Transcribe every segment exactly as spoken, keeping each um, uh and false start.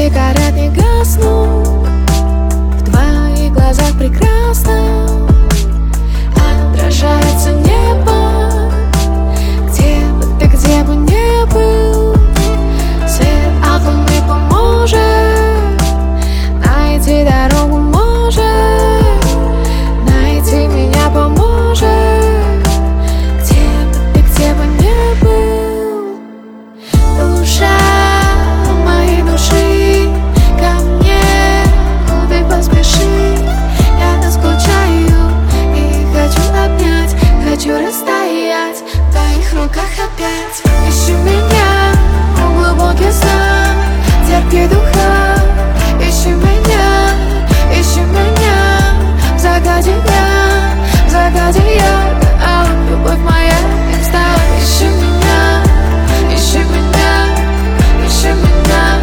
Звезды горят, не гаснут, в твоих глазах прекрасно отражается небо. Где бы ты, где бы не был, свет от луны поможет найти дорогу, может найти меня, поможет. Где бы ты, где бы не был, душа моей души, ко мне ты поспеши. Я скучаю и хочу обнять, хочу растаять в твоих руках опять. Ищи меня в глубоких снах, терпких духах. Ищи меня, ищи меня в закате дня, в закате ярко, а любовь моя мечта. Ищи меня, ищи меня, ищи меня,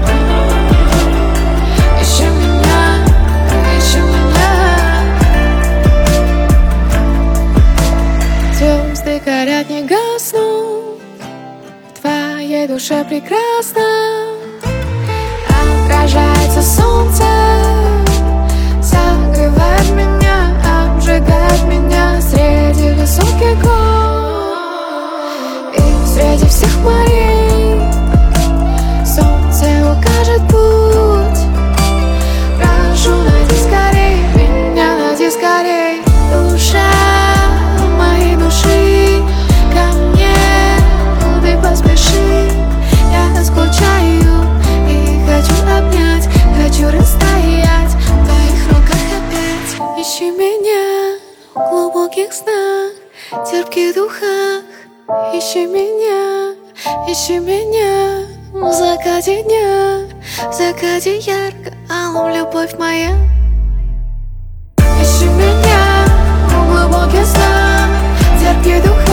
ищи меня, ищи меня. Звезды горят, не гаснут, в твоей душе прекрасно отражается солнце, согревает меня, обжигает меня среди высоких гор и среди всех морей. Солнце укажет путь, прошу, найди скорей меня, найди скорей. Душа моей души, ко мне ты поспеши. Я скучаю и хочу обнять, хочу растаять в твоих руках опять. Ищи меня в глубоких снах, терпких духах. Ищи меня, ищи меня в закате дня, в закате ярко, алым, любовь моя. Ищи меня в глубоких снах, терпких духах.